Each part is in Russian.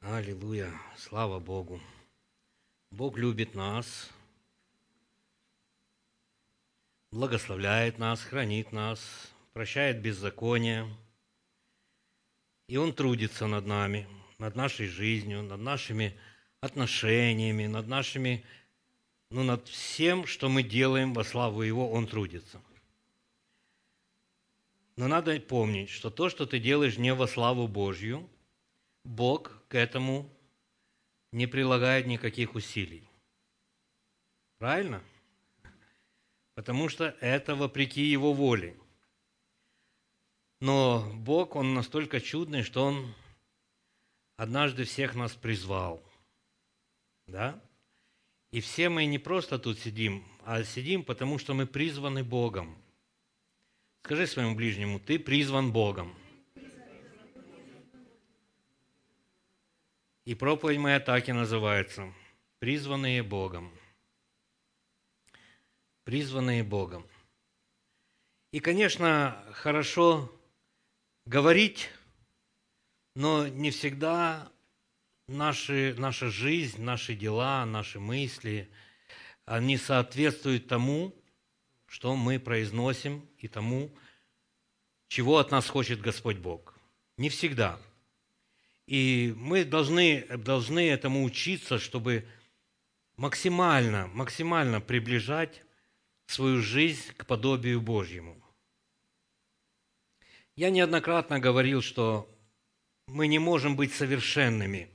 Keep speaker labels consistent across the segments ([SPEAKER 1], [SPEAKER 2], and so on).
[SPEAKER 1] Аллилуйя! Слава Богу! Бог любит нас, благословляет нас, хранит нас, прощает беззаконие. И Он трудится над нами, над нашей жизнью, над нашими отношениями, над всем, что мы делаем во славу Его, Он трудится. Но надо помнить, что то, что ты делаешь не во славу Божью, Бог к этому не прилагает никаких усилий. Правильно? Потому что это вопреки Его воле. Но Бог, Он настолько чудный, что Он однажды всех нас призвал. Да? И все мы не просто тут сидим, а сидим, потому что мы призваны Богом. Скажи своему ближнему: ты призван Богом. И проповедь моя так и называется: призванные Богом. Призванные Богом. И, конечно, хорошо говорить, но не всегда наша жизнь, наши дела, наши мысли, они соответствуют тому, что мы произносим, и тому, чего от нас хочет Господь Бог. Не всегда. И мы должны этому учиться, чтобы максимально приближать свою жизнь к подобию Божьему. Я неоднократно говорил, что мы не можем быть совершенными,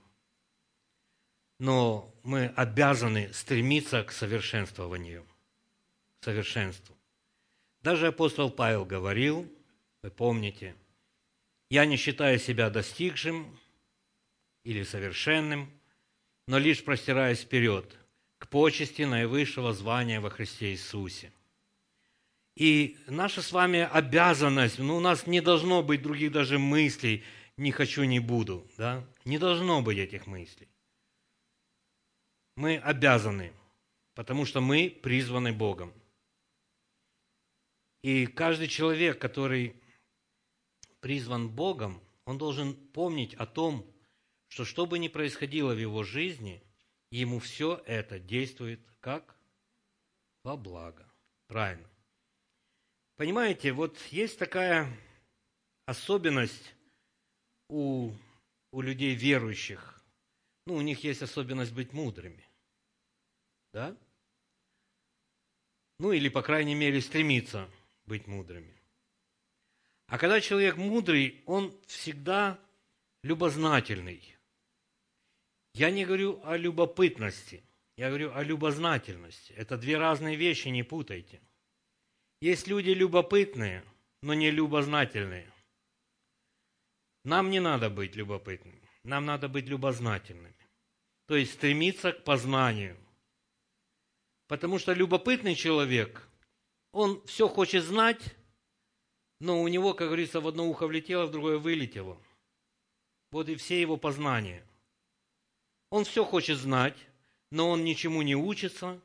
[SPEAKER 1] но мы обязаны стремиться к совершенствованию, к совершенству. Даже апостол Павел говорил, вы помните: «Я не считаю себя достигшим или совершенным, но лишь простираюсь вперед к почести наивысшего звания во Христе Иисусе». И наша с вами обязанность, у нас не должно быть других даже мыслей: «не хочу, не буду». Да? Не должно быть этих мыслей. Мы обязаны, потому что мы призваны Богом. И каждый человек, который призван Богом, он должен помнить о том, что бы ни происходило в его жизни, ему все это действует как во благо. Правильно. Понимаете, вот есть такая особенность у людей верующих. У них есть особенность быть мудрыми. Да? Или, по крайней мере, стремиться быть мудрыми. А когда человек мудрый, он всегда любознательный. Я не говорю о любопытности, я говорю о любознательности. Это две разные вещи, не путайте. Есть люди любопытные, но не любознательные. Нам не надо быть любопытными, нам надо быть любознательными. То есть стремиться к познанию. Потому что любопытный человек, он все хочет знать, но у него, как говорится, в одно ухо влетело, в другое вылетело. Вот и все его познания. Он все хочет знать, но он ничему не учится,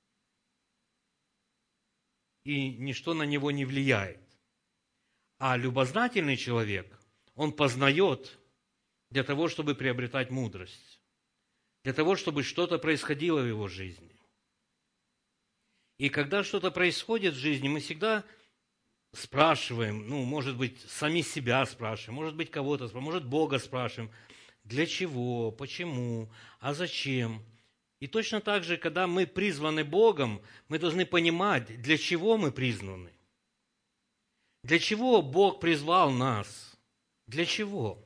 [SPEAKER 1] и ничто на него не влияет. А любознательный человек, он познает для того, чтобы приобретать мудрость, для того, чтобы что-то происходило в его жизни. И когда что-то происходит в жизни, мы всегда спрашиваем, может быть, сами себя спрашиваем, может быть, кого-то спрашиваем, может, Бога спрашиваем, для чего, почему, а зачем. И точно так же, когда мы призваны Богом, мы должны понимать, для чего мы призваны. Для чего Бог призвал нас? Для чего?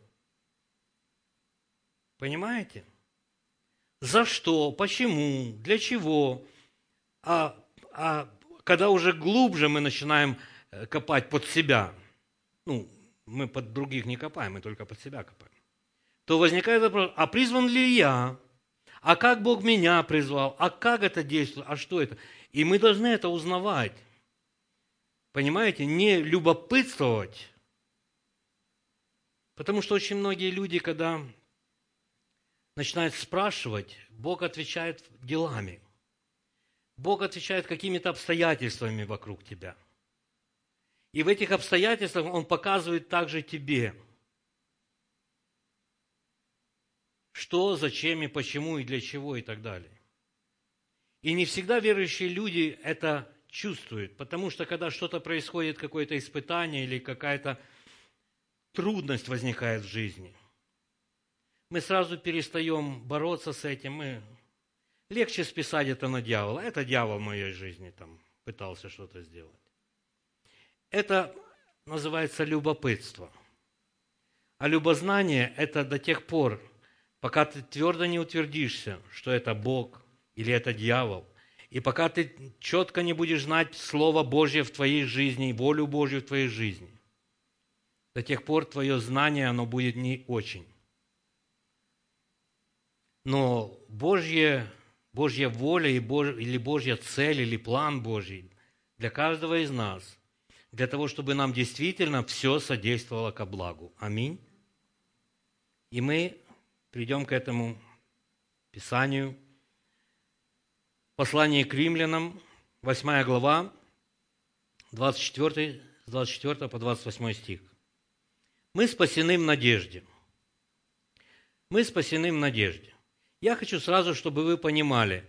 [SPEAKER 1] Понимаете? За что? Почему? Для чего? А когда уже глубже мы начинаем копать под себя, мы под других не копаем, мы только под себя копаем, то возникает вопрос: а призван ли я? А как Бог меня призвал? А как это действует? А что это? И мы должны это узнавать. Понимаете? Не любопытствовать. Потому что очень многие люди, когда начинают спрашивать, Бог отвечает делами. Бог отвечает какими-то обстоятельствами вокруг тебя. И в этих обстоятельствах Он показывает также тебе, что, зачем и почему, и для чего, и так далее. И не всегда верующие люди это чувствуют, потому что когда что-то происходит, какое-то испытание или какая-то трудность возникает в жизни, мы сразу перестаем бороться с этим. Легче списать это на дьявола. Это дьявол в моей жизни там пытался что-то сделать. Это называется любопытство. А любознание – это до тех пор, пока ты твердо не утвердишься, что это Бог или это дьявол, и пока ты четко не будешь знать Слово Божье в твоей жизни, волю Божью в твоей жизни, до тех пор твое знание, оно будет не очень. Но Божья воля или Божья цель, или план Божий для каждого из нас, для того, чтобы нам действительно все содействовало ко благу. Аминь. И мы придем к этому Писанию. Послание к римлянам, 8 глава, 24 по 28 стих. Мы спасены в надежде. Мы спасены в надежде. Я хочу сразу, чтобы вы понимали,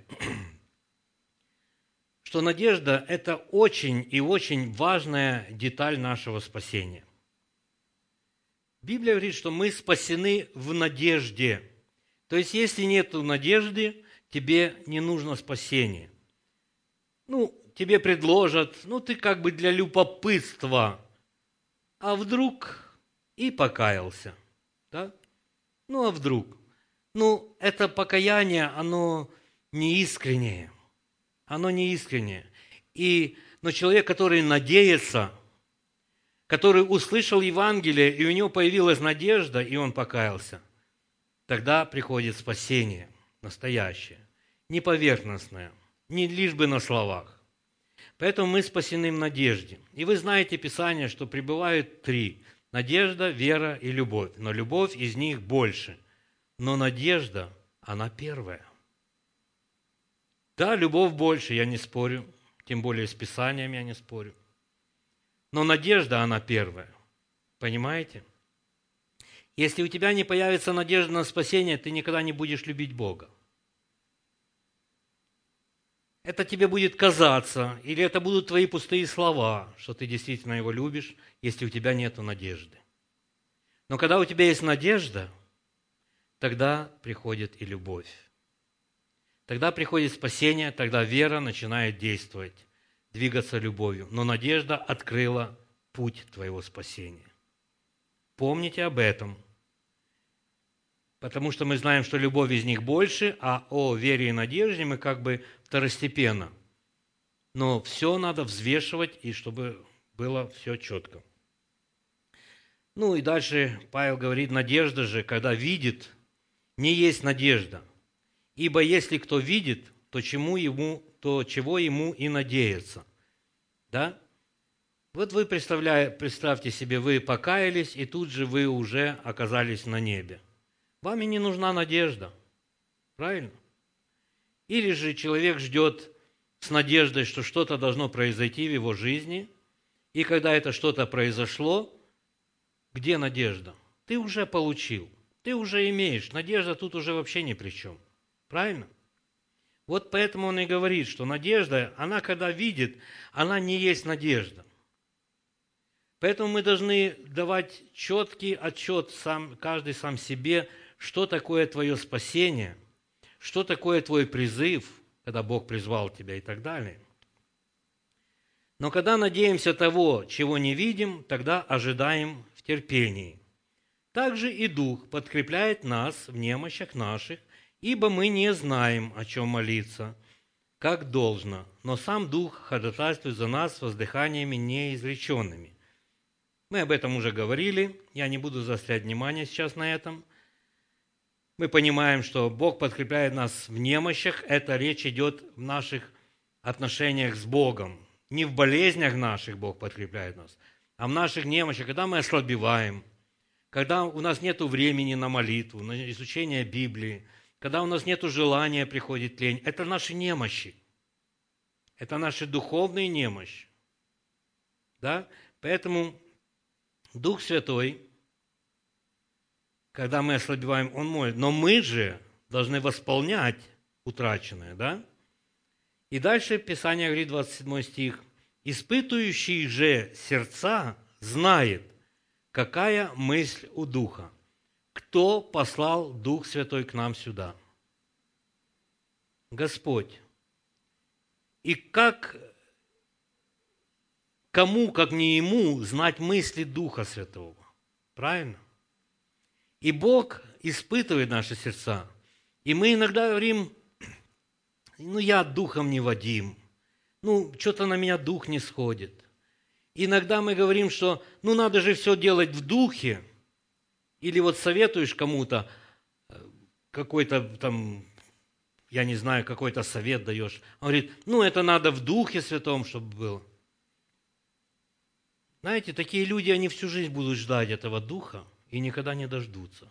[SPEAKER 1] что надежда – это очень и очень важная деталь нашего спасения. Библия говорит, что мы спасены в надежде. То есть, если нет надежды, тебе не нужно спасение. Тебе предложат, ты как бы для любопытства, а вдруг и покаялся. Да? А вдруг? Это покаяние, оно неискреннее. Оно неискреннее. Но человек, который надеется, который услышал Евангелие, и у него появилась надежда, и он покаялся, тогда приходит спасение настоящее, не поверхностное, не лишь бы на словах. Поэтому мы спасены в надежде. И вы знаете Писание, что пребывают три – надежда, вера и любовь. Но любовь из них больше. Но надежда, она первая. Да, любовь больше, я не спорю, тем более с Писанием я не спорю. Но надежда, она первая. Понимаете? Если у тебя не появится надежда на спасение, ты никогда не будешь любить Бога. Это тебе будет казаться, или это будут твои пустые слова, что ты действительно Его любишь, если у тебя нет надежды. Но когда у тебя есть надежда, тогда приходит и любовь. Тогда приходит спасение, тогда вера начинает действовать, двигаться любовью. Но надежда открыла путь твоего спасения. Помните об этом, потому что мы знаем, что любовь из них больше, а о вере и надежде мы как бы второстепенно. Но все надо взвешивать, и чтобы было все четко. И дальше Павел говорит, надежда же, когда видит, не есть надежда. Ибо если кто видит, то чего ему и надеяться. Да? Вот вы представьте себе, вы покаялись, и тут же вы уже оказались на небе. Вам и не нужна надежда. Правильно? Или же человек ждет с надеждой, что что-то должно произойти в его жизни, и когда это что-то произошло, где надежда? Ты уже получил, ты уже имеешь, надежда тут уже вообще ни при чем. Правильно? Вот поэтому он и говорит, что надежда, она когда видит, она не есть надежда. Поэтому мы должны давать четкий отчет каждый сам себе, что такое твое спасение, что такое твой призыв, когда Бог призвал тебя и так далее. Но когда надеемся того, чего не видим, тогда ожидаем в терпении. Также и Дух подкрепляет нас в немощах наших, ибо мы не знаем, о чем молиться, как должно, но сам Дух ходатайствует за нас с воздыханиями неизреченными. Мы об этом уже говорили, я не буду заострять внимание сейчас на этом. Мы понимаем, что Бог подкрепляет нас в немощах, это речь идет в наших отношениях с Богом. Не в болезнях наших Бог подкрепляет нас, а в наших немощах, когда мы ослабеваем, когда у нас нет времени на молитву, на изучение Библии, когда у нас нет желания, приходит лень. Это наши немощи. Это наши духовные немощи. Да? Поэтому Дух Святой когда мы ослабеваем, Он может. Но мы же должны восполнять утраченное, да? И дальше Писание говорит, 27 стих. «Испытывающий же сердца знает, какая мысль у Духа. Кто послал Дух Святой к нам сюда?» Господь. И кому, как не Ему, знать мысли Духа Святого? Правильно? И Бог испытывает наши сердца. И мы иногда говорим, я духом не водим, что-то на меня дух не сходит. Иногда мы говорим, что надо же все делать в духе, или вот советуешь кому-то, какой-то там, я не знаю, какой-то совет даешь. Он говорит, это надо в Духе Святом, чтобы было. Знаете, такие люди, они всю жизнь будут ждать этого Духа и никогда не дождутся.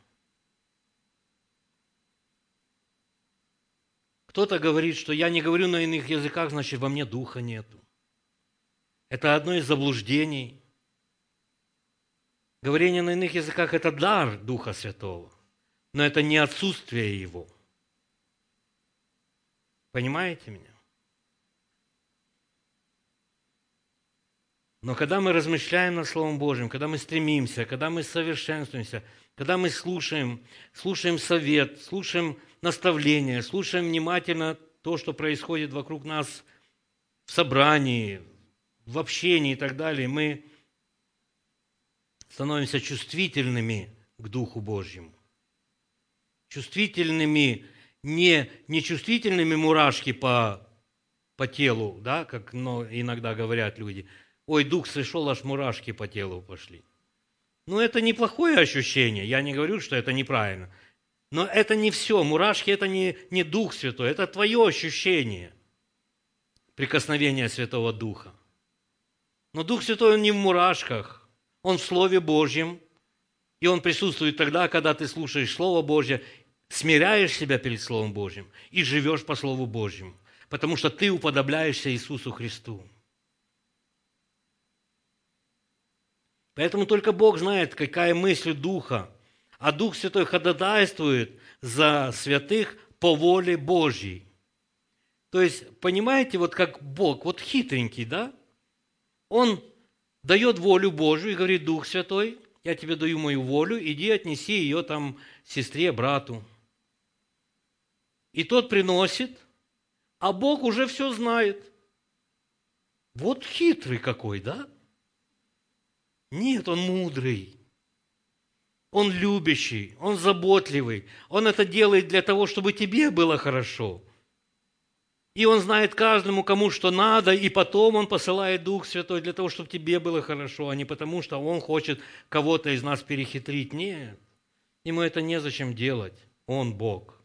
[SPEAKER 1] Кто-то говорит, что я не говорю на иных языках, значит, во мне Духа нету. Это одно из заблуждений. Говорение на иных языках – это дар Духа Святого, но это не отсутствие Его. Понимаете меня? Но когда мы размышляем над Словом Божьим, когда мы стремимся, когда мы совершенствуемся, когда мы слушаем совет, слушаем наставления, слушаем внимательно то, что происходит вокруг нас в собрании, в общении и так далее, мы становимся чувствительными к Духу Божьему. Чувствительными, не чувствительными мурашки по телу, да, как иногда говорят люди. Ой, дух сошел, аж мурашки по телу пошли. Это неплохое ощущение, я не говорю, что это неправильно. Но это не все, мурашки – это не Дух Святой, это твое ощущение прикосновения Святого Духа. Но Дух Святой, Он не в мурашках, Он в Слове Божьем, и Он присутствует тогда, когда ты слушаешь Слово Божье, смиряешь себя перед Словом Божьим и живешь по Слову Божьему, потому что ты уподобляешься Иисусу Христу. Поэтому только Бог знает, какая мысль Духа, а Дух Святой ходатайствует за святых по воле Божьей. То есть, понимаете, вот как Бог, вот хитренький, да? Он дает волю Божию и говорит, Дух Святой, я тебе даю мою волю, иди отнеси ее там сестре, брату. И тот приносит, а Бог уже все знает. Вот хитрый какой, да? Нет, он мудрый, он любящий, он заботливый. Он это делает для того, чтобы тебе было хорошо. И он знает каждому, кому что надо, и потом он посылает Дух Святой для того, чтобы тебе было хорошо, а не потому, что он хочет кого-то из нас перехитрить. Нет, ему это незачем делать. Он Бог.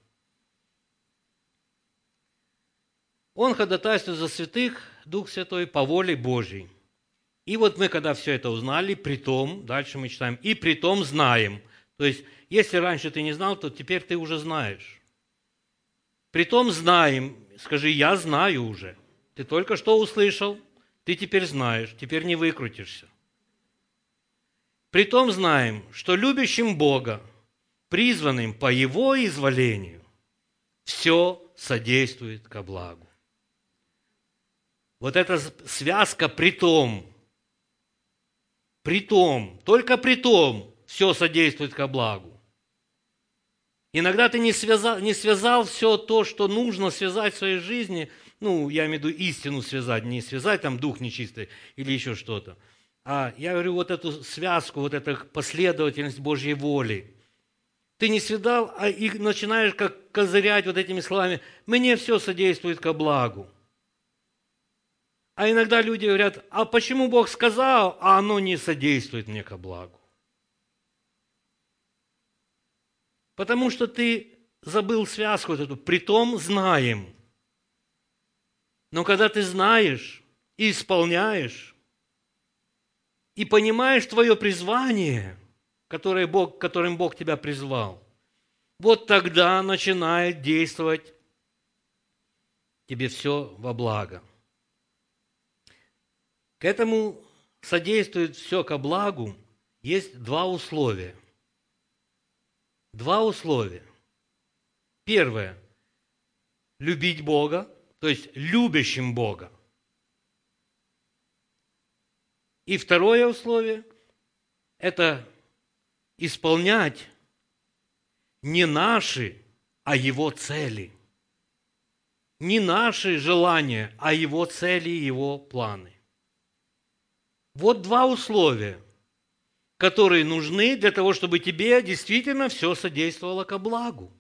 [SPEAKER 1] Он ходатайствует за святых, Дух Святой, по воле Божьей. И вот мы, когда все это узнали, притом, дальше мы читаем, и притом знаем. То есть, если раньше ты не знал, то теперь ты уже знаешь. Притом знаем, скажи, я знаю уже. Ты только что услышал, ты теперь знаешь, теперь не выкрутишься. Притом знаем, что любящим Бога, призванным по Его изволению, все содействует ко благу. Вот эта связка «притом», только притом все содействует ко благу. Иногда ты не связал все то, что нужно связать в своей жизни, я имею в виду истину связать, не связать там дух нечистый или еще что-то. А я говорю, вот эту связку, вот эту последовательность Божьей воли. Ты не связал, и начинаешь как козырять вот этими словами, мне все содействует ко благу. А иногда люди говорят, а почему Бог сказал, а оно не содействует мне ко благу? Потому что ты забыл связку вот эту, притом знаем. Но когда ты знаешь и исполняешь, и понимаешь твое призвание, которым Бог тебя призвал, вот тогда начинает действовать тебе все во благо. К этому содействует все ко благу. Есть два условия. Два условия. Первое – любить Бога, то есть любящим Бога. И второе условие – это исполнять не наши, а Его цели. Не наши желания, а Его цели и Его планы. Вот два условия, которые нужны для того, чтобы тебе действительно все содействовало ко благу.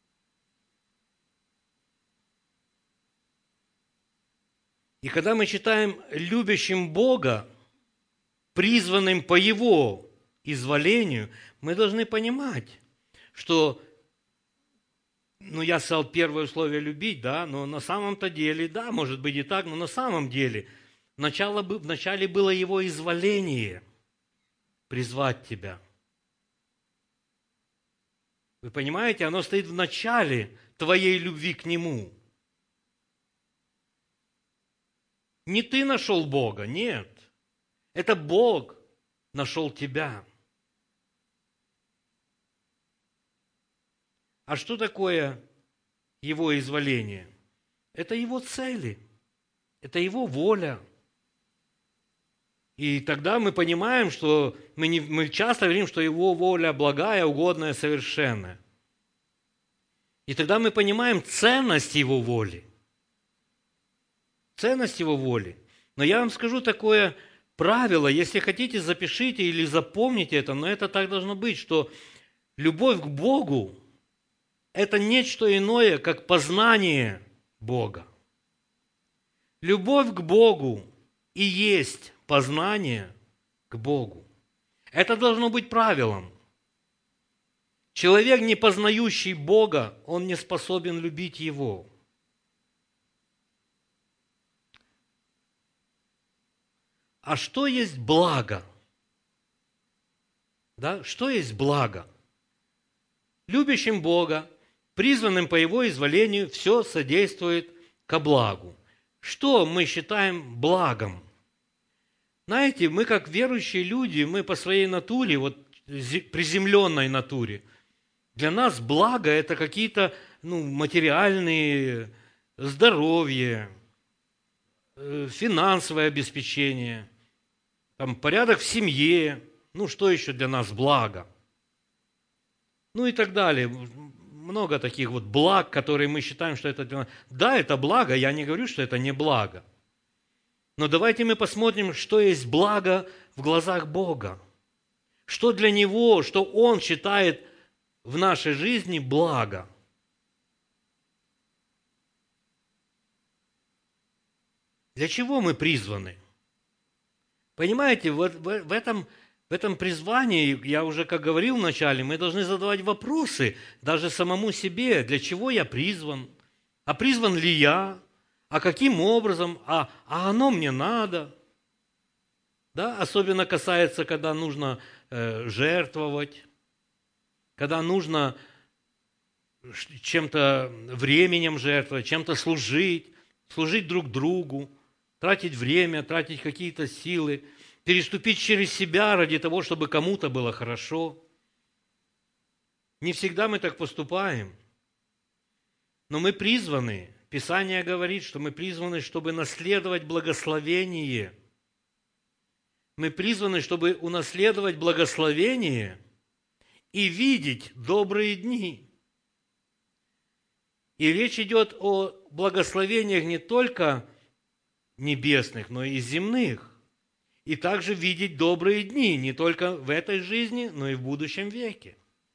[SPEAKER 1] И когда мы читаем «любящим Бога», призванным по Его изволению, мы должны понимать, что, я сказал первое условие любить, да, но на самом-то деле, да, может быть и так, но на самом деле вначале было Его изволение призвать тебя. Вы понимаете, оно стоит в начале твоей любви к Нему. Не ты нашел Бога, нет. Это Бог нашел тебя. А что такое Его изволение? Это Его цели, это Его воля. И тогда мы понимаем, что мы часто говорим, что Его воля благая, угодная, совершенная. И тогда мы понимаем ценность Его воли. Ценность Его воли. Но я вам скажу такое правило, если хотите, запишите или запомните это, но это так должно быть, что любовь к Богу – это нечто иное, как познание Бога. Любовь к Богу и есть познание к Богу. Это должно быть правилом. Человек, не познающий Бога, он не способен любить Его. А что есть благо? Да? Что есть благо? Любящим Бога, призванным по Его изволению, все содействует ко благу. Что мы считаем благом? Знаете, мы как верующие люди, мы по своей натуре, вот приземленной натуре, для нас благо – это какие-то материальные, здоровье, финансовое обеспечение, порядок в семье, что еще для нас благо? И так далее. Много таких вот благ, которые мы считаем, что это для нас. Да, это благо, я не говорю, что это не благо. Но давайте мы посмотрим, что есть благо в глазах Бога. Что для Него, что Он считает в нашей жизни благо. Для чего мы призваны? Понимаете, в этом призвании, я уже как говорил вначале, мы должны задавать вопросы даже самому себе, для чего я призван, а призван ли я, а каким образом, а оно мне надо. Да? Особенно касается, когда нужно жертвовать, когда нужно чем-то временем жертвовать, чем-то служить друг другу, тратить время, тратить какие-то силы, переступить через себя ради того, чтобы кому-то было хорошо. Не всегда мы так поступаем, но мы призваны, Писание говорит, что мы призваны, чтобы наследовать благословение. Мы призваны, чтобы унаследовать благословение и видеть добрые дни. И речь идет о благословениях не только небесных, но и земных. И также видеть добрые дни, не только в этой жизни, но и в будущем веке.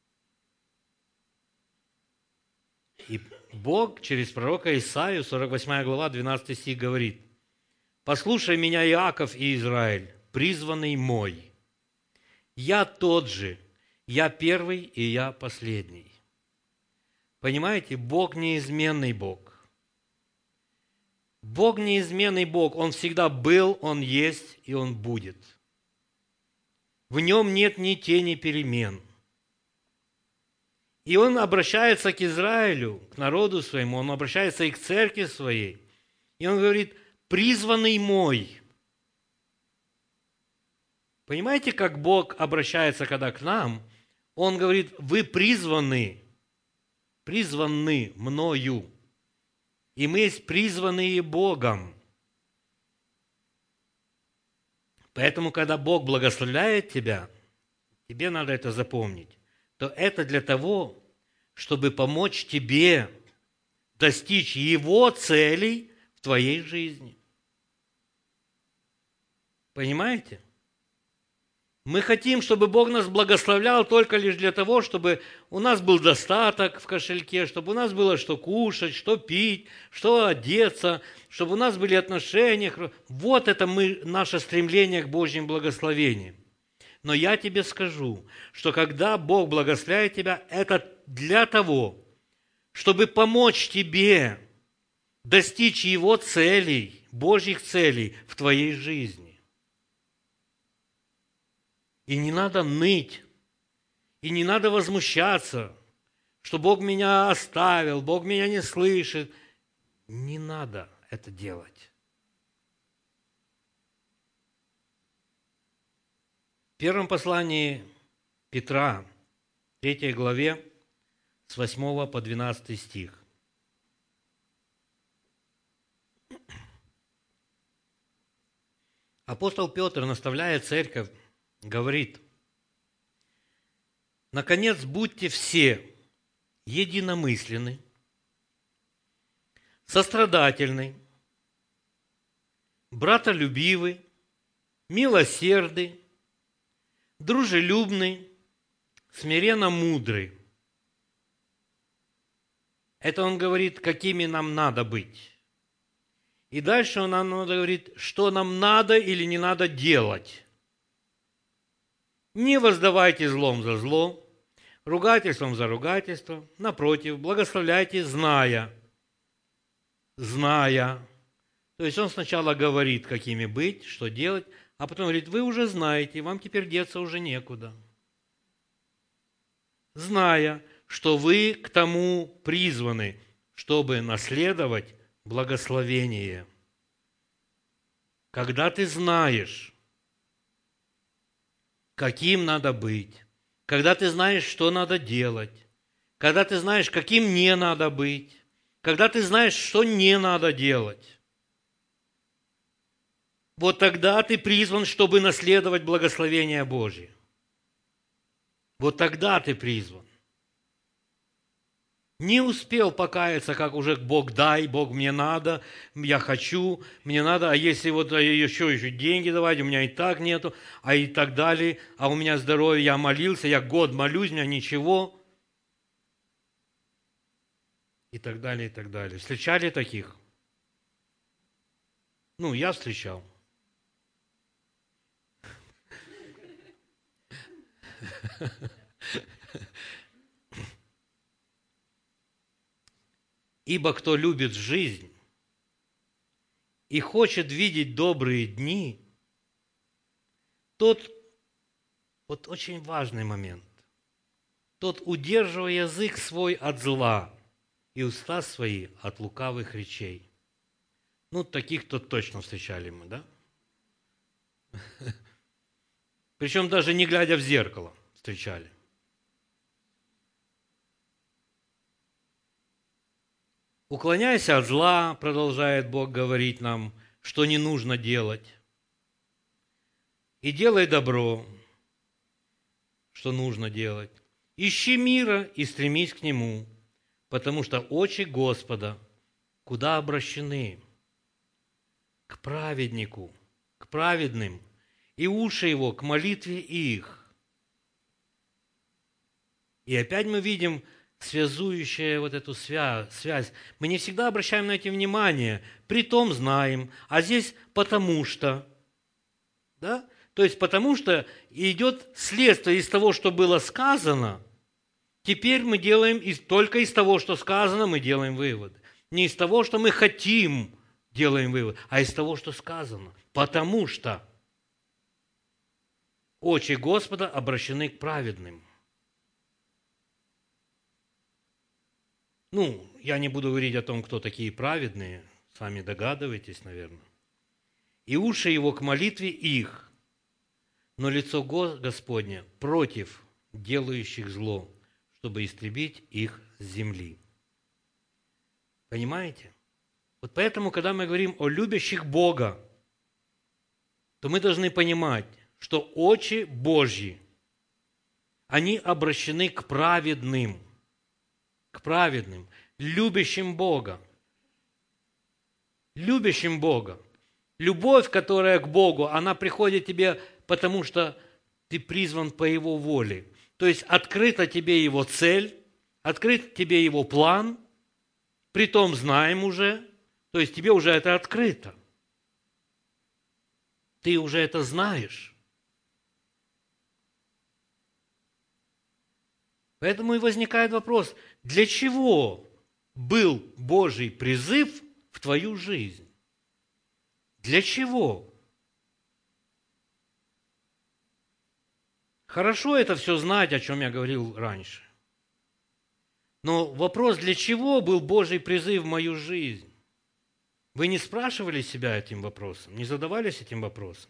[SPEAKER 1] И Бог через пророка Исаию, 48 глава, 12 стих говорит: «Послушай меня, Иаков и Израиль, призванный мой. Я тот же, я первый и я последний». Понимаете, Бог неизменный Бог. Бог неизменный Бог. Он всегда был, Он есть и Он будет. В Нем нет ни тени перемен. И Он обращается к Израилю, к народу своему, Он обращается и к церкви своей. И Он говорит: «Призванный мой». Понимаете, как Бог обращается, когда к нам? Он говорит, вы призваны мною, и мы есть призванные Богом. Поэтому, когда Бог благословляет тебя, тебе надо это запомнить, то это для того, чтобы помочь тебе достичь Его целей в твоей жизни. Понимаете? Мы хотим, чтобы Бог нас благословлял только лишь для того, чтобы у нас был достаток в кошельке, чтобы у нас было что кушать, что пить, что одеться, чтобы у нас были отношения. Вот это наше стремление к Божьим благословениям. Но я тебе скажу, что когда Бог благословляет тебя, это для того, чтобы помочь тебе достичь Его целей, Божьих целей в твоей жизни. И не надо ныть, и не надо возмущаться, что Бог меня оставил, Бог меня не слышит. Не надо это делать. В первом послании Петра, 3 главе, с 8 по 12 стих. Апостол Петр, наставляя церковь, говорит: «Наконец, будьте все единомысленны, сострадательны, братолюбивы, милосерды, дружелюбны, смиренно мудры». Это он говорит, какими нам надо быть. И дальше он нам говорит, что нам надо или не надо делать. Не воздавайте злом за зло, ругательством за ругательство. Напротив, благословляйте, зная. То есть он сначала говорит, какими быть, что делать, а потом говорит, вы уже знаете, вам теперь деться уже некуда. Зная, что вы к тому призваны, чтобы наследовать благословение. Когда ты знаешь, каким надо быть, когда ты знаешь, что надо делать, когда ты знаешь, каким не надо быть, когда ты знаешь, что не надо делать, вот тогда ты призван, чтобы наследовать благословение Божье. Вот тогда ты призван. Не успел покаяться, как уже Бог дай, Бог мне надо, я хочу, мне надо, а если вот еще деньги давать, у меня и так нету, а и так далее, а у меня здоровье, я молился, я год молюсь, у меня ничего. И так далее, и так далее. Встречали таких? Я встречал. Ибо кто любит жизнь и хочет видеть добрые дни, тот, вот очень важный момент, тот, удерживая язык свой от зла и уста свои от лукавых речей. Таких-то точно встречали мы, да? Причем даже не глядя в зеркало встречали. Уклоняйся от зла, продолжает Бог говорить нам, что не нужно делать. И делай добро, что нужно делать. Ищи мира и стремись к нему, потому что очи Господа куда обращены? К праведнику, к праведным, и уши его к молитве их. И опять мы видим связующая вот эту связь. Мы не всегда обращаем на это внимание, притом знаем, а здесь потому что. Да? То есть потому что идет следствие из того, что было сказано, теперь мы делаем только из того, что сказано, мы делаем выводы. Не из того, что мы хотим, делаем вывод, а из того, что сказано. Потому что очи Господа обращены к праведным. Я не буду говорить о том, кто такие праведные, сами догадываетесь, наверное. И уши его к молитве их, но лицо Господне против делающих зло, чтобы истребить их с земли. Понимаете? Вот поэтому, когда мы говорим о любящих Бога, то мы должны понимать, что очи Божьи, они обращены к праведным, любящим Бога. Любящим Бога. Любовь, которая к Богу, она приходит тебе, потому что ты призван по Его воле. То есть открыта тебе Его цель, открыт тебе Его план, притом знаем уже, то есть тебе уже это открыто. Ты уже это знаешь. Поэтому и возникает вопрос, для чего был Божий призыв в твою жизнь? Для чего? Хорошо это все знать, о чем я говорил раньше. Но вопрос, для чего был Божий призыв в мою жизнь? Вы не спрашивали себя этим вопросом, не задавались этим вопросом?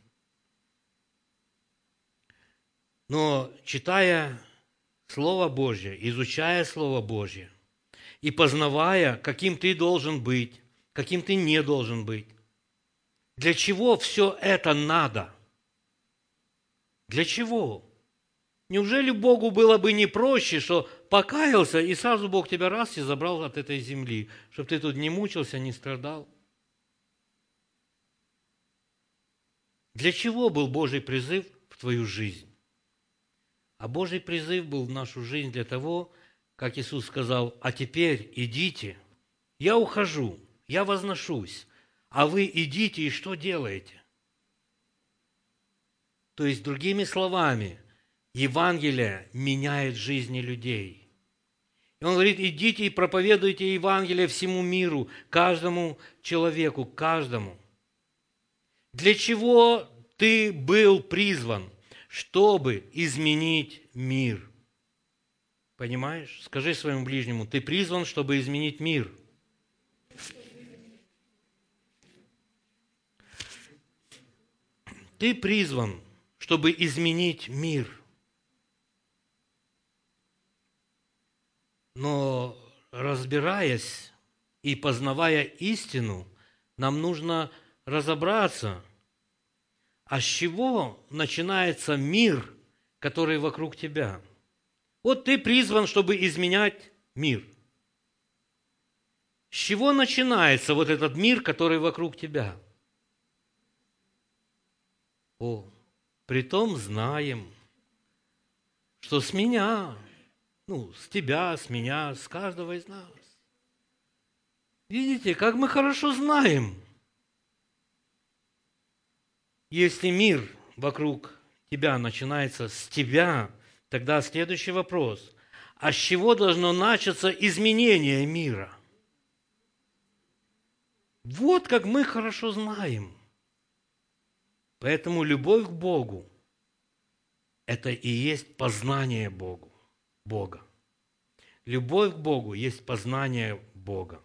[SPEAKER 1] Но читая Слово Божье, изучая Слово Божье и познавая, каким ты должен быть, каким ты не должен быть, для чего все это надо? Для чего? Неужели Богу было бы не проще, что покаялся, и сразу Бог тебя раз и забрал от этой земли, чтобы ты тут не мучился, не страдал? Для чего был Божий призыв в твою жизнь? А Божий призыв был в нашу жизнь для того, как Иисус сказал, а теперь идите, я ухожу, я возношусь, а вы идите и что делаете? То есть, другими словами, Евангелие меняет жизни людей. И он говорит, идите и проповедуйте Евангелие всему миру, каждому человеку, каждому. Для чего ты был призван? Чтобы изменить мир. Понимаешь? Скажи своему ближнему, ты призван, чтобы изменить мир. Ты призван, чтобы изменить мир. Но разбираясь и познавая истину, нам нужно разобраться, а с чего начинается мир, который вокруг тебя? Вот ты призван, чтобы изменять мир. С чего начинается вот этот мир, который вокруг тебя? Притом знаем, что с меня, с тебя, с меня, с каждого из нас. Видите, как мы хорошо знаем. Если мир вокруг тебя начинается с тебя, тогда следующий вопрос. А с чего должно начаться изменение мира? Вот как мы хорошо знаем. Поэтому любовь к Богу – это и есть познание Бога. Любовь к Богу есть познание Бога.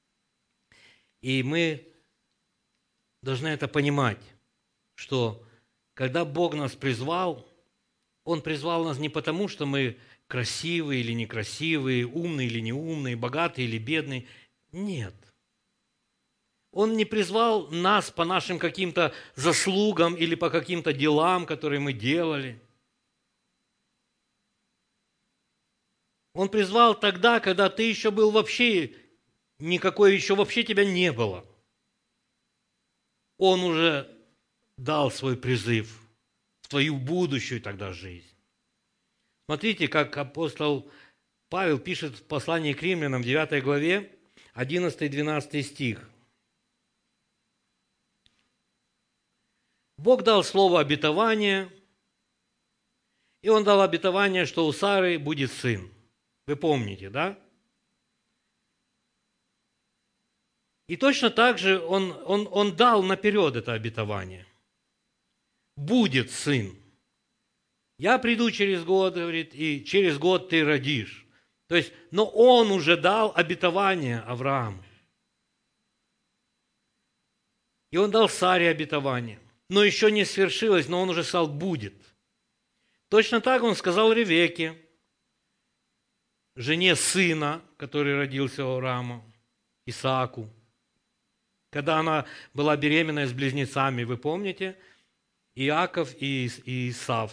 [SPEAKER 1] И мы должны это понимать, что когда Бог нас призвал, Он призвал нас не потому, что мы красивые или некрасивые, умные или неумные, богатые или бедные. Нет. Он не призвал нас по нашим каким-то заслугам или по каким-то делам, которые мы делали. Он призвал тогда, когда ты еще был вообще, никакой еще вообще тебя не было. Он уже дал свой призыв в твою будущую тогда жизнь. Смотрите, как апостол Павел пишет в послании к римлянам, 9 главе, 11-12 стих. Бог дал слово обетования, и Он дал обетование, что у Сары будет сын. Вы помните, да? И точно так же он дал наперед это обетование. Будет сын. Я приду через год, говорит, и через год ты родишь. То есть, но он уже дал обетование Аврааму. И он дал Саре обетование. Но еще не свершилось, но он уже сказал, будет. Точно так он сказал Ревекке, жене сына, который родился у Авраама, Исааку, когда она была беременная с близнецами, вы помните, Иаков и Исав.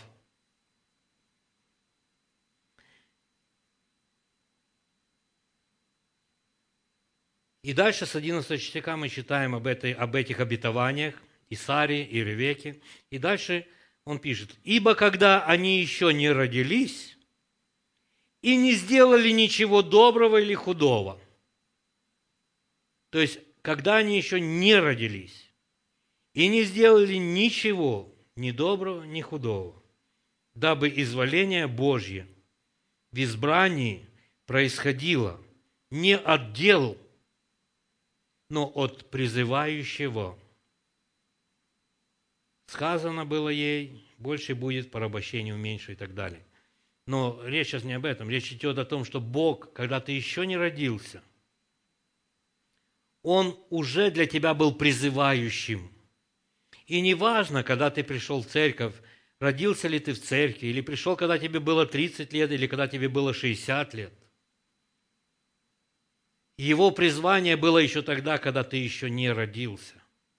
[SPEAKER 1] И дальше с 11 стиха мы читаем об этих обетованиях и Саре, и Ревекке. И дальше он пишет: «Ибо когда они еще не родились и не сделали ничего доброго или худого». То есть, когда они еще не родились и не сделали ничего, ни доброго, ни худого, дабы изволение Божье в избрании происходило не от дел, но от призывающего. Сказано было ей, больше будет порабощению меньше и так далее. Но речь сейчас не об этом. Речь идет о том, что Бог, когда ты еще не родился, Он уже для тебя был призывающим. И неважно, когда ты пришел в церковь, родился ли ты в церкви, или пришел, когда тебе было 30 лет, или когда тебе было 60 лет. Его призвание было еще тогда, когда ты еще не родился.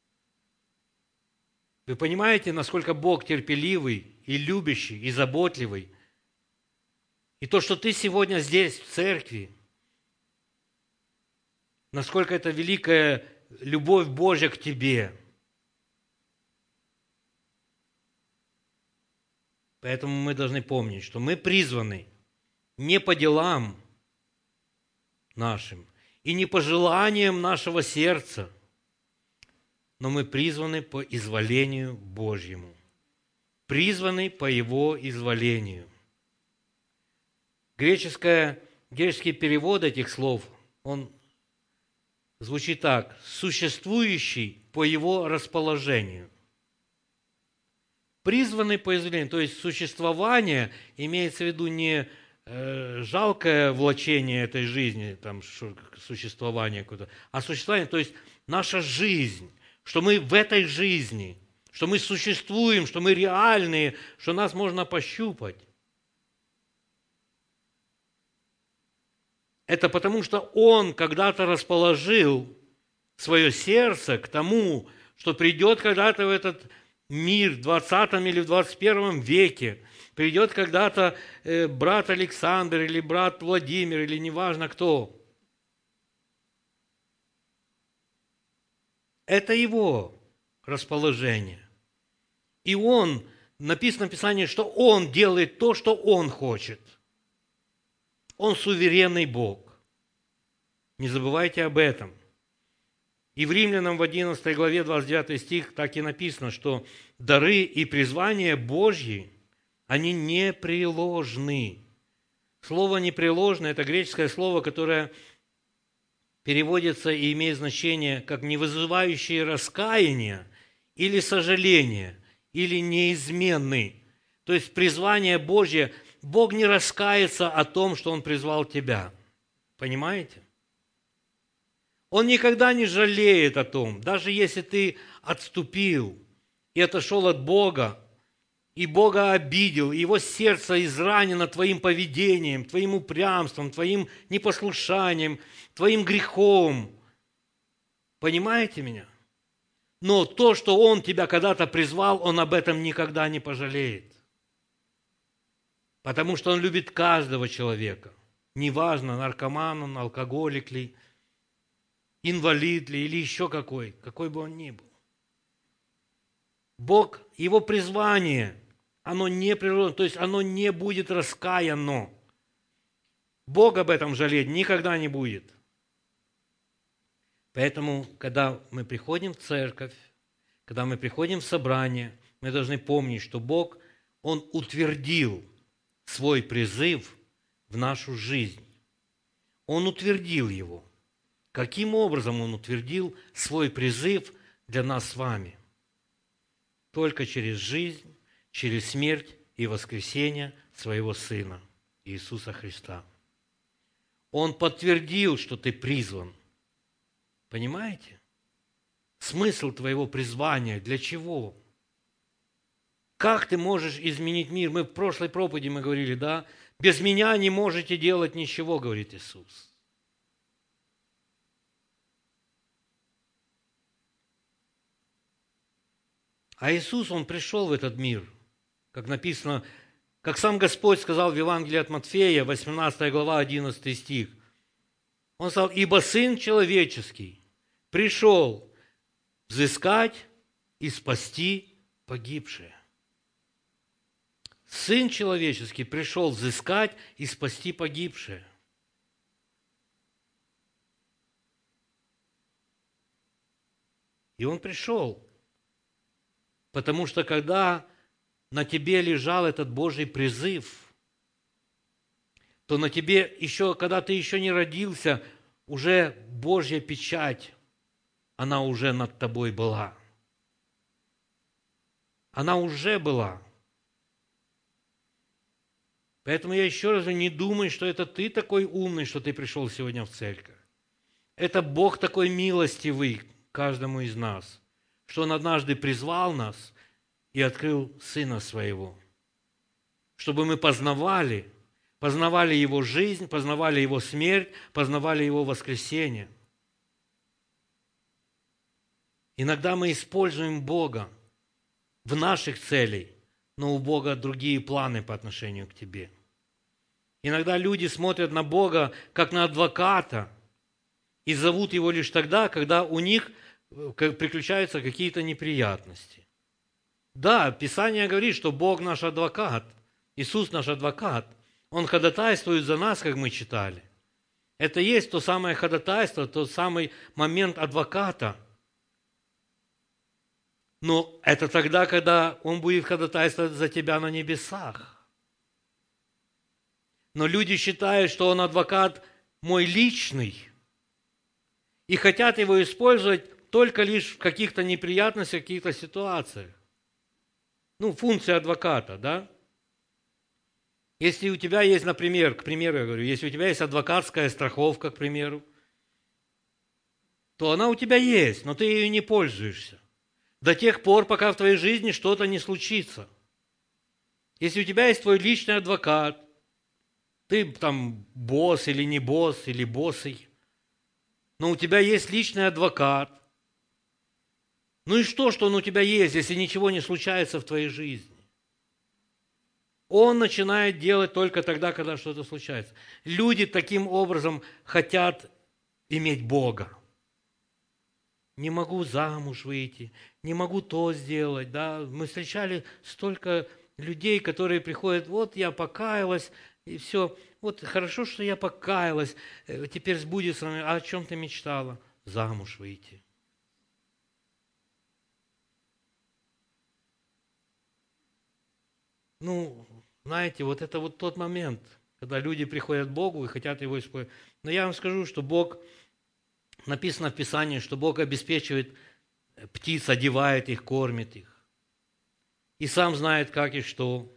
[SPEAKER 1] Вы понимаете, насколько Бог терпеливый и любящий, и заботливый? И то, что ты сегодня здесь, в церкви, насколько это великая любовь Божья к тебе. Поэтому мы должны помнить, что мы призваны не по делам нашим и не по желаниям нашего сердца, но мы призваны по изволению Божьему. Призваны по Его изволению. Греческий перевод этих слов, он звучит так: «существующий по Его расположению». Призваны по изволению, то есть существование имеется в виду не жалкое влачение этой жизни, там, существование какое-то, а существование, то есть наша жизнь, что мы в этой жизни, что мы существуем, что мы реальные, что нас можно пощупать. Это потому, что Он когда-то расположил свое сердце к тому, что придет когда-то в этот мир в 20 или в 21 веке, придет когда-то брат Александр или брат Владимир, или неважно кто. Это его расположение. И он, написано в Писании, что он делает то, что он хочет. Он суверенный Бог. Не забывайте об этом. И в Римлянам в 11 главе 29 стих так и написано, что дары и призвания Божьи, они непреложны. Слово «непреложно» – это греческое слово, которое переводится и имеет значение как «не вызывающие раскаяния» или «сожаления», или «неизменный». То есть призвание Божье, Бог не раскается о том, что Он призвал тебя. Понимаете? Он никогда не жалеет о том, даже если ты отступил и отошел от Бога, и Бога обидел, и его сердце изранено твоим поведением, твоим упрямством, твоим непослушанием, твоим грехом. Понимаете меня? Но то, что Он тебя когда-то призвал, Он об этом никогда не пожалеет. Потому что Он любит каждого человека. Неважно, наркоман он, алкоголик ли, инвалид ли, или еще какой бы он ни был. Бог, Его призвание, оно не природно, то есть оно не будет раскаяно. Бог об этом жалеть никогда не будет. Поэтому, когда мы приходим в церковь, когда мы приходим в собрание, мы должны помнить, что Бог, Он утвердил свой призыв в нашу жизнь. Он утвердил его. Каким образом Он утвердил свой призыв для нас с вами? Только через жизнь, через смерть и воскресение Своего Сына, Иисуса Христа. Он подтвердил, что ты призван. Понимаете? Смысл твоего призвания для чего? Как ты можешь изменить мир? Мы в прошлой проповеди мы говорили, да? Без меня не можете делать ничего, говорит Иисус. А Иисус, Он пришел в этот мир, как написано, как сам Господь сказал в Евангелии от Матфея, 18 глава, 11 стих. Он сказал, ибо Сын Человеческий пришел взыскать и спасти погибшие. Сын Человеческий пришел взыскать и спасти погибшие. И Он пришел, потому что когда на тебе лежал этот Божий призыв, то на тебе еще, когда ты еще не родился, уже Божья печать, она уже над тобой была. Она уже была. Поэтому я еще раз говорю, не думай, что это ты такой умный, что ты пришел сегодня в церковь. Это Бог такой милостивый каждому из нас, что Он однажды призвал нас и открыл Сына Своего, чтобы мы познавали Его жизнь, познавали Его смерть, познавали Его воскресение. Иногда мы используем Бога в наших целях, но у Бога другие планы по отношению к тебе. Иногда люди смотрят на Бога как на адвоката и зовут Его лишь тогда, когда у них приключаются какие-то неприятности. Да, Писание говорит, что Бог наш адвокат, Иисус наш адвокат. Он ходатайствует за нас, как мы читали. Это есть то самое ходатайство, тот самый момент адвоката. Но это тогда, когда Он будет ходатайствовать за тебя на небесах. Но люди считают, что Он адвокат мой личный, и хотят Его использовать только лишь в каких-то неприятностях, в каких-то ситуациях. Функция адвоката, да? Если у тебя есть, например, к примеру, я говорю, если у тебя есть адвокатская страховка, к примеру, то она у тебя есть, но ты ею не пользуешься. До тех пор, пока в твоей жизни что-то не случится. Если у тебя есть твой личный адвокат, ты там босс или не босс, или боссый, но у тебя есть личный адвокат, ну и что он у тебя есть, если ничего не случается в твоей жизни? Он начинает делать только тогда, когда что-то случается. Люди таким образом хотят иметь Бога. Не могу замуж выйти, не могу то сделать. Да? Мы встречали столько людей, которые приходят, вот я покаялась, и все. Вот хорошо, что я покаялась, теперь сбудется. А о чем ты мечтала? Замуж выйти. Знаете, вот это вот тот момент, когда люди приходят к Богу и хотят Его использовать. Но я вам скажу, что Бог, написано в Писании, что Бог обеспечивает птиц, одевает их, кормит их. И сам знает, как и что.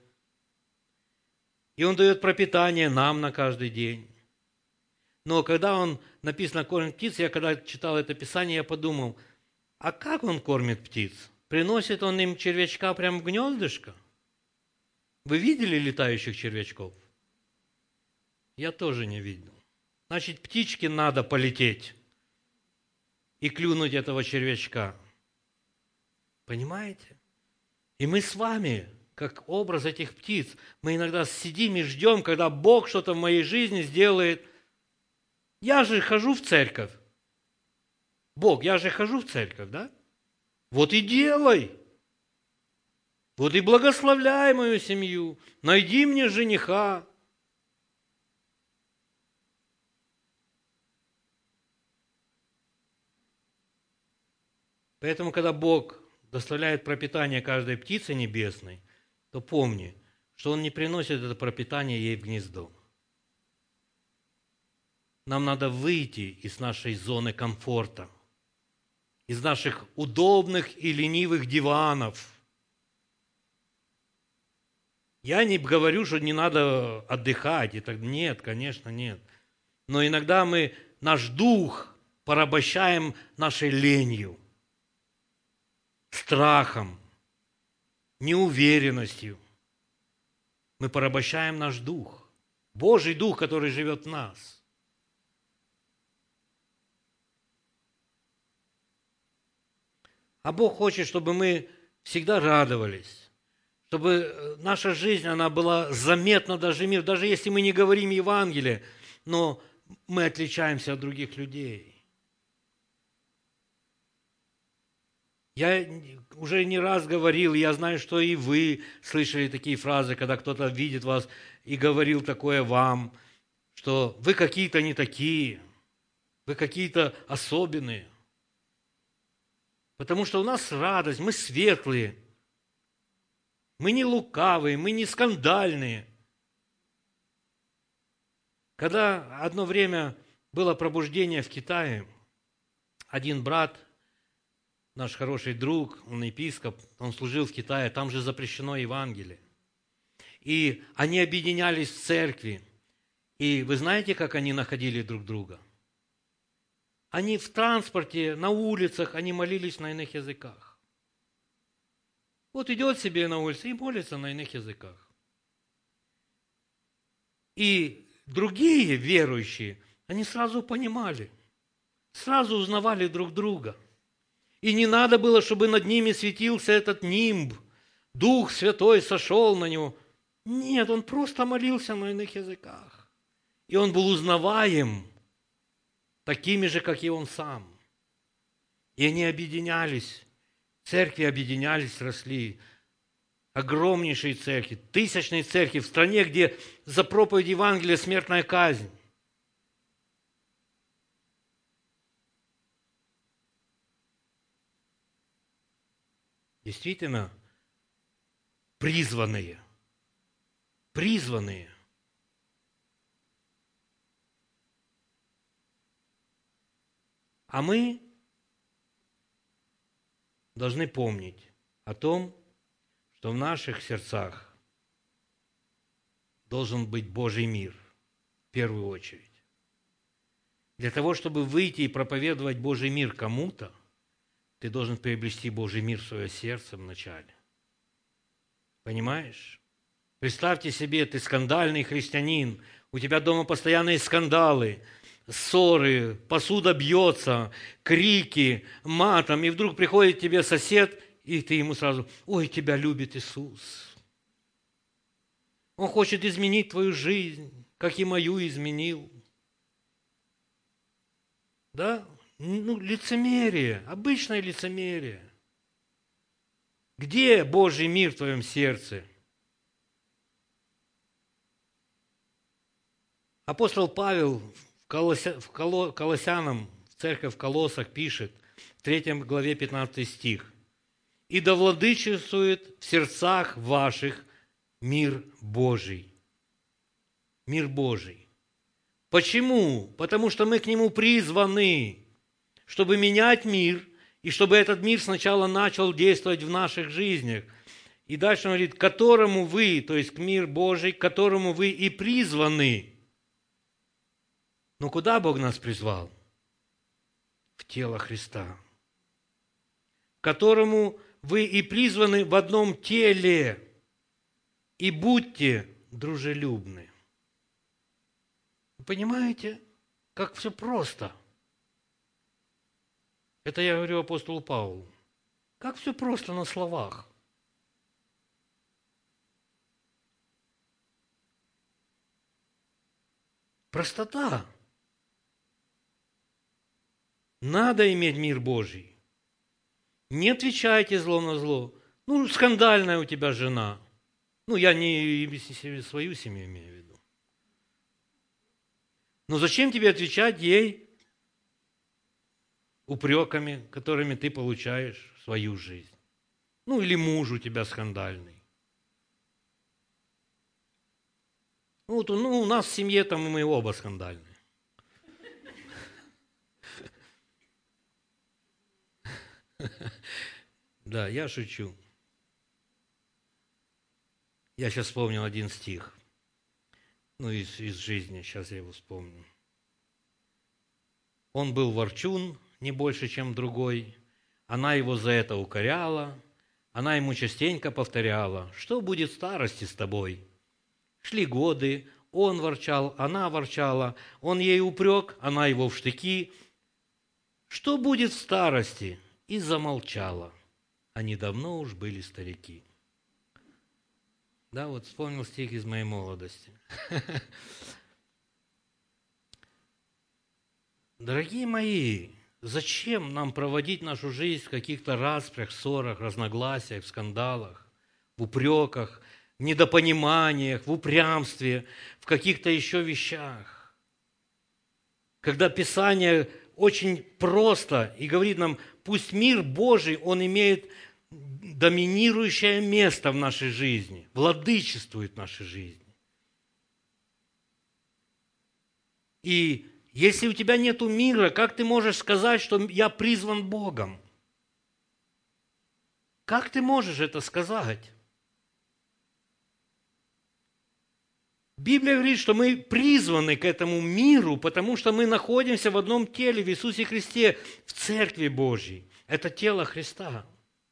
[SPEAKER 1] И Он дает пропитание нам на каждый день. Но когда Он, написано, кормит птиц, я когда читал это Писание, я подумал, а как Он кормит птиц? Приносит Он им червячка прямо в гнездышко? Вы видели летающих червячков? Я тоже не видел. Значит, птичке надо полететь и клюнуть этого червячка. Понимаете? И мы с вами, как образ этих птиц, мы иногда сидим и ждем, когда Бог что-то в моей жизни сделает. Я же хожу в церковь. Бог, я же хожу в церковь, да? Вот и делай. Вот и благословляй мою семью, найди мне жениха. Поэтому, когда Бог доставляет пропитание каждой птице небесной, то помни, что Он не приносит это пропитание ей в гнездо. Нам надо выйти из нашей зоны комфорта, из наших удобных и ленивых диванов. Я не говорю, что не надо отдыхать. Нет, конечно, нет. Но иногда мы наш дух порабощаем нашей ленью, страхом. неуверенностью. Мы порабощаем наш дух, Божий дух, который живет в нас. А Бог хочет, чтобы мы всегда радовались, чтобы наша жизнь, она была заметна даже миру, даже если мы не говорим Евангелие, но мы отличаемся от других людей. Я уже не раз говорил, я знаю, что и вы слышали такие фразы, когда кто-то видит вас и говорил такое вам, что вы какие-то не такие, вы какие-то особенные. Потому что у нас радость, мы светлые, мы не лукавые, мы не скандальные. Когда одно время было пробуждение в Китае, один брат, наш хороший друг, он епископ, он служил в Китае, там же запрещено Евангелие. И они объединялись в церкви. И вы знаете, как они находили друг друга? Они в транспорте, на улицах, они молились на иных языках. Вот идет себе на улице и молится на иных языках. И другие верующие, они сразу понимали, сразу узнавали друг друга. И не надо было, чтобы над ними светился этот нимб, Дух Святой сошел на него. Нет, он просто молился на иных языках. И он был узнаваем, такими же, как и он сам. И они объединялись, церкви объединялись, росли. Огромнейшие церкви, тысячные церкви в стране, где за проповедь Евангелия смертная казнь. Действительно, призванные. Призванные. А мы должны помнить о том, что в наших сердцах должен быть Божий мир в первую очередь. Для того, чтобы выйти и проповедовать Божий мир кому-то, ты должен приобрести Божий мир в свое сердце вначале. Понимаешь? Представьте себе, ты скандальный христианин, у тебя дома постоянные скандалы, ссоры, посуда бьется, крики, матом, и вдруг приходит к тебе сосед, и ты ему сразу: «Ой, тебя любит Иисус. Он хочет изменить твою жизнь, как и мою изменил». Да? Лицемерие, обычное лицемерие. Где Божий мир в твоем сердце? Апостол Павел в Колоссянам, в церковь в Колоссах пишет, в 3 главе 15 стих: «И да владычествует в сердцах ваших мир Божий». Мир Божий. Почему? Потому что мы к нему призваны, чтобы менять мир, и чтобы этот мир сначала начал действовать в наших жизнях. И дальше он говорит: которому вы, то есть к мир Божий, к которому вы и призваны. Но куда Бог нас призвал? В тело Христа, к которому вы и призваны в одном теле, и будьте дружелюбны. Вы понимаете, как все просто? Это я говорю апостолу Павлу. Как все просто на словах. Простота. Надо иметь мир Божий. Не отвечайте зло на зло. Скандальная у тебя жена. Я не свою семью имею в виду. Но зачем тебе отвечать ей упреками, которыми ты получаешь в свою жизнь? Или муж у тебя скандальный. У нас в семье там мы оба скандальные. Да, я шучу. Я сейчас вспомнил один стих. Из жизни, сейчас я его вспомню. Он был ворчун, не больше, чем другой. Она его за это укоряла. Она ему частенько повторяла: «Что будет в старости с тобой?» Шли годы, он ворчал, она ворчала, он ей упрек, она его в штыки. «Что будет в старости?» И замолчала. Они давно уж были старики. Да, вот вспомнил стих из моей молодости. Дорогие мои, зачем нам проводить нашу жизнь в каких-то распрях, ссорах, разногласиях, в скандалах, в упреках, в недопониманиях, в упрямстве, в каких-то еще вещах? Когда Писание очень просто и говорит нам, пусть мир Божий, он имеет доминирующее место в нашей жизни, владычествует в нашей жизни. И если у тебя нет мира, как ты можешь сказать, что я призван Богом? Как ты можешь это сказать? Библия говорит, что мы призваны к этому миру, потому что мы находимся в одном теле, в Иисусе Христе, в Церкви Божьей. Это тело Христа.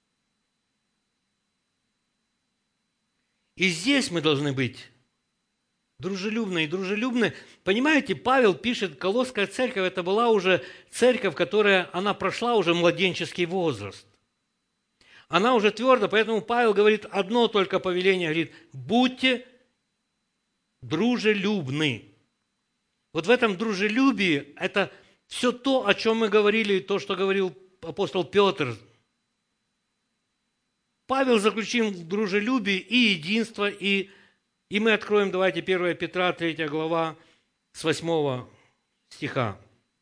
[SPEAKER 1] И здесь мы должны быть дружелюбны и дружелюбны. Понимаете, Павел пишет, Колосская церковь, это была уже церковь, которая, она прошла уже младенческий возраст. Она уже твердо, поэтому Павел говорит одно только повеление, говорит, будьте дружелюбны. Вот в этом дружелюбии это все то, о чем мы говорили, то, что говорил апостол Петр. Павел заключил в дружелюбии и единство, и мы откроем, давайте, 1 Петра, 3 глава, с 8 стиха.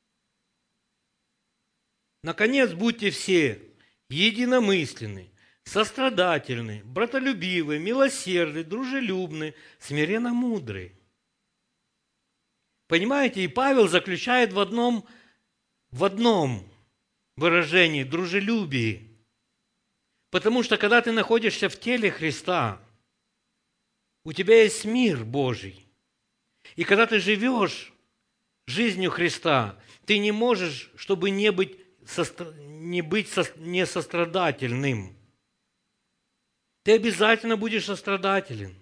[SPEAKER 1] «Наконец, будьте все единомысленны, сострадательны, братолюбивы, милосердны, дружелюбны, смиренно мудры». Понимаете, и Павел заключает в одном выражении дружелюбие. Потому что, когда ты находишься в теле Христа, у тебя есть мир Божий. И когда ты живешь жизнью Христа, ты не можешь, чтобы не быть несострадательным. Ты обязательно будешь сострадателен.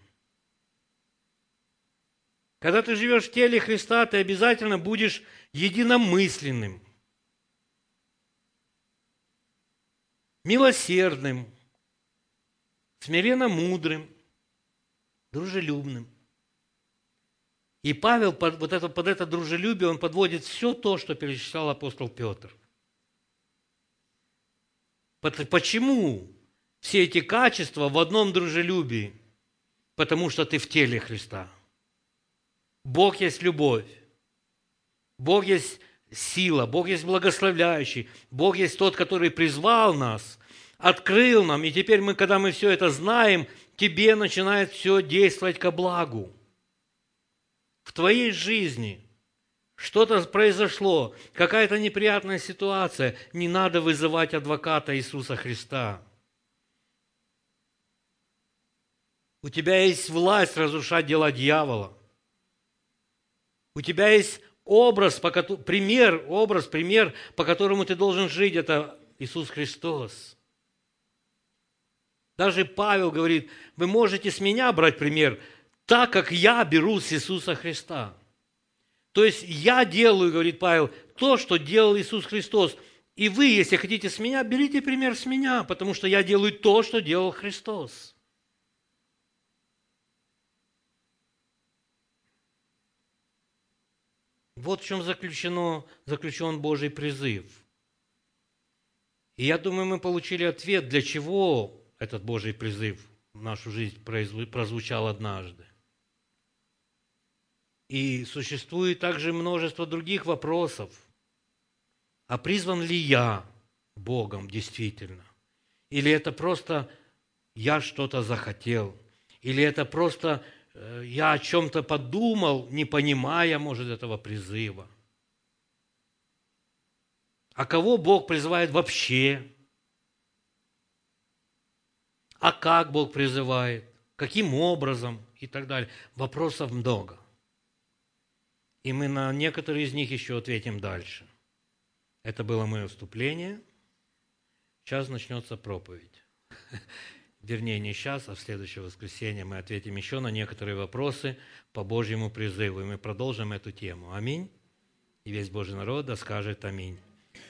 [SPEAKER 1] Когда ты живешь в теле Христа, ты обязательно будешь единомысленным, милосердным, смиренно мудрым, дружелюбным. И Павел под это дружелюбие, он подводит все то, что перечислял апостол Петр. Почему все эти качества в одном дружелюбии? Потому что ты в теле Христа. Бог есть любовь. Бог есть сила. Бог есть благословляющий. Бог есть тот, который призвал нас, открыл нам. И теперь мы, когда мы все это знаем, тебе начинает все действовать ко благу. В твоей жизни что-то произошло, какая-то неприятная ситуация, не надо вызывать адвоката Иисуса Христа. У тебя есть власть разрушать дела дьявола. У тебя есть пример, по которому ты должен жить, это Иисус Христос. Даже Павел говорит, вы можете с меня брать пример, так как я беру с Иисуса Христа. То есть я делаю, говорит Павел, то, что делал Иисус Христос. И вы, если хотите с меня, берите пример с меня, потому что я делаю то, что делал Христос. Вот в чем заключен Божий призыв. И я думаю, мы получили ответ, для чего этот Божий призыв в нашу жизнь прозвучал однажды. И существует также множество других вопросов. А призван ли я Богом действительно? Или это просто я что-то захотел? Или это просто я о чем-то подумал, не понимая, может, этого призыва? А кого Бог призывает вообще? А как Бог призывает? Каким образом? И так далее. Вопросов много. И мы на некоторые из них еще ответим дальше. Это было мое вступление. Сейчас начнется проповедь. Вернее, не сейчас, а в следующее воскресенье мы ответим еще на некоторые вопросы по Божьему призыву, и мы продолжим эту тему. Аминь. И весь Божий народ да скажет аминь.